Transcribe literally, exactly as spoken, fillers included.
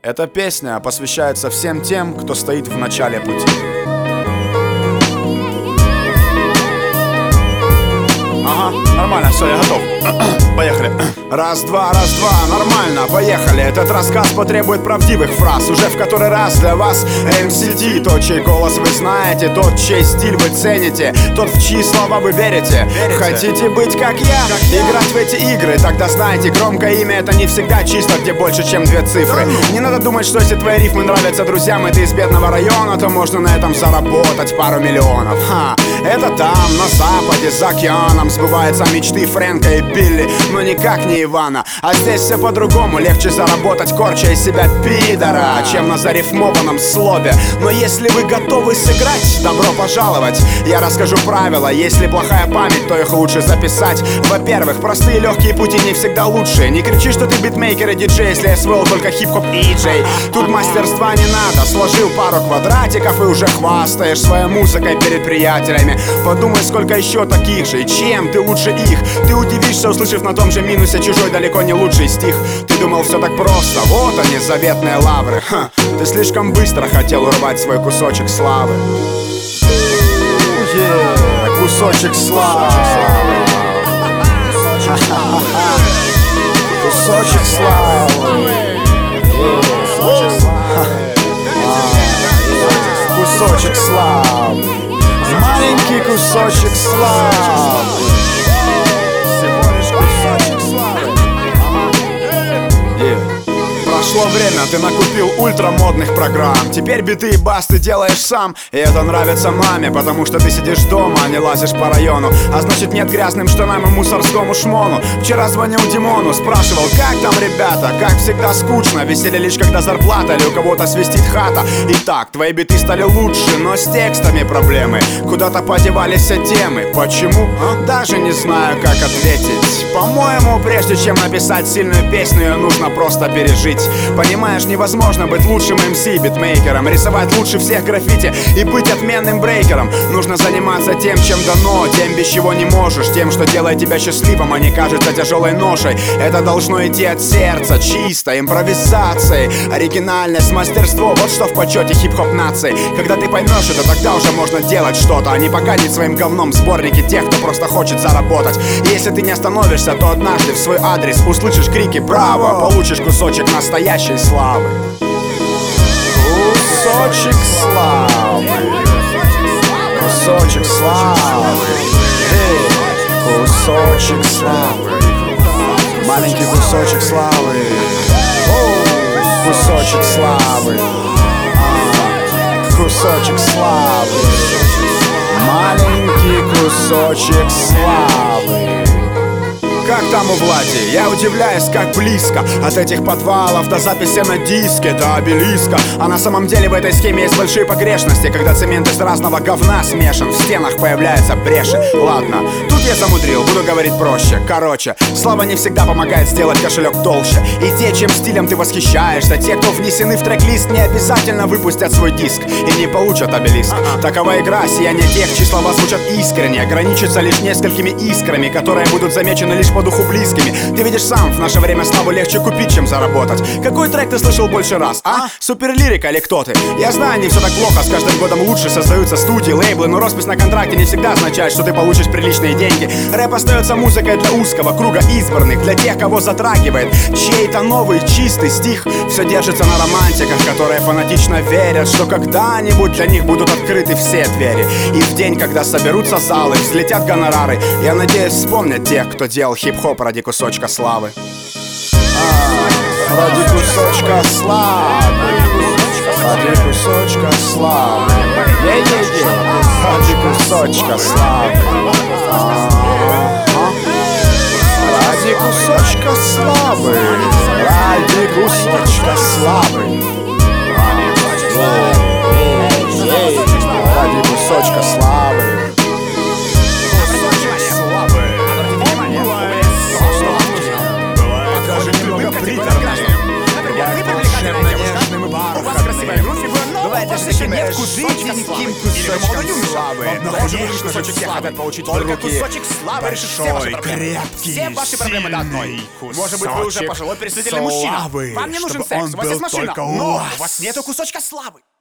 Эта песня посвящается всем тем, кто стоит в начале пути. Ага, нормально, все, я готов. Поехали. Раз-два, раз-два, нормально, поехали. Этот рассказ потребует правдивых фраз. Уже в который раз для вас эм си ди. Тот, чей голос вы знаете, тот, чей стиль вы цените, тот, в чьи слова вы верите. верите. Хотите быть как я? Как Играть я? в эти игры? Тогда знайте, громкое имя — это не всегда числа, где больше, чем две цифры. да, Не надо думать, что если твои рифмы нравятся друзьям, и ты из бедного района, то можно на этом заработать пару миллионов. Ха, это там, на западе, за океаном сбываются мечты Фрэнка и Билли, но никак не Ивана. А здесь все по-другому. Легче заработать, корча из себя пидора, чем на зарифмованном слове. Но если вы готовы сыграть, добро пожаловать. Я расскажу правила. Если плохая память, то их лучше записать. Во-первых, простые легкие пути не всегда лучшие. Не кричи, что ты битмейкер и диджей, если освоил только хип-хоп и джей. Тут мастерства не надо. Сложил пару квадратиков и уже хвастаешь своей музыкой перед приятелями. Подумай, сколько еще таких же, и чем ты лучше их. Ты удивишься, услышав на том же минусе чужой далеко не лучший стих. Ты думал, все так просто, вот они, заветные лавры. Ха, ты слишком быстро хотел урвать свой кусочек славы. Yeah, кусочек славы. Кусочек славы. Кусочек славы. Маленький кусочек славы. Прошло время, ты накупил ультрамодных программ. Теперь биты и бас ты делаешь сам. И это нравится маме, потому что ты сидишь дома, а не лазишь по району. А значит, нет грязным штанам и мусорскому шмону. Вчера звонил Димону, спрашивал, как там ребята. Как всегда скучно, веселье лишь когда зарплата или у кого-то свистит хата. Итак, твои биты стали лучше, но с текстами проблемы. Куда-то подевались все темы. Почему? Даже не знаю, как ответить. По-моему, прежде чем написать сильную песню, ее нужно просто пережить. Понимаешь, невозможно быть лучшим эм си, битмейкером, рисовать лучше всех граффити и быть отменным брейкером. Нужно заниматься тем, чем дано, тем, без чего не можешь, тем, что делает тебя счастливым, а не кажется тяжелой ношей. Это должно идти от сердца, чисто, импровизацией. Оригинальность, мастерство, вот что в почете хип-хоп нации. Когда ты поймешь это, тогда уже можно делать что-то, а не погадить своим говном сборники тех, кто просто хочет заработать. И если ты не остановишься, то однажды в свой адрес услышишь крики «Браво!», получишь кусочек настоящей славы. Кусочек славы. Кусочек славы. Эй, кусочек славы. Маленький кусочек славы. О, кусочек славы. А, кусочек славы. Маленький кусочек славы. Как там у Влади? Я удивляюсь, как близко от этих подвалов до записи на диске, до обелиска. А на самом деле в этой схеме есть большие погрешности. Когда цемент из разного говна смешан, в стенах появляются бреши. Ладно, тут я замудрил, буду говорить проще. Короче, слава не всегда помогает сделать кошелек толще. И те, чем стилем ты восхищаешься, те, кто внесены в трек-лист, не обязательно выпустят свой диск и не получат обелиск. Такова игра, сияние тех, чьи слова звучат искренне, ограничится лишь несколькими искрами, которые будут замечены лишь по духу близкими. Ты видишь сам, в наше время славу легче купить, чем заработать. Какой трек ты слышал больше раз, а? Суперлирика или кто ты? Я знаю, не все так плохо, с каждым годом лучше создаются студии, лейблы, но роспись на контракте не всегда означает, что ты получишь приличные деньги. Рэп остается музыкой для узкого круга избранных, для тех, кого затрагивает чей-то новый чистый стих. Все держится на романтиках, которые фанатично верят, что когда-нибудь для них будут открыты все двери. И в день, когда соберутся залы, взлетят гонорары, я надеюсь, вспомнят тех, кто делал хип-хоп ради кусочка славы. А, ради кусочка славы. Ради кусочка славы. Е-е-е. Ради кусочка славы. А-а-а. Ради кусочка славы. Ради кусочка славы. Ей-ей-ей. Ради кусочка славы. Бывает даже нет куды деньким кусочком славы. Но конечно же все хотят получить в Только руки кусочек славы решит все ваши большой, проблемы. крепкий, Все ваши проблемы до одной. сильный Может быть, вы уже кусочек пожилой пересмотрительный мужчина. славы, Вам не нужен чтобы секс, он у вас есть был машина, только у но вас. у вас нету кусочка славы.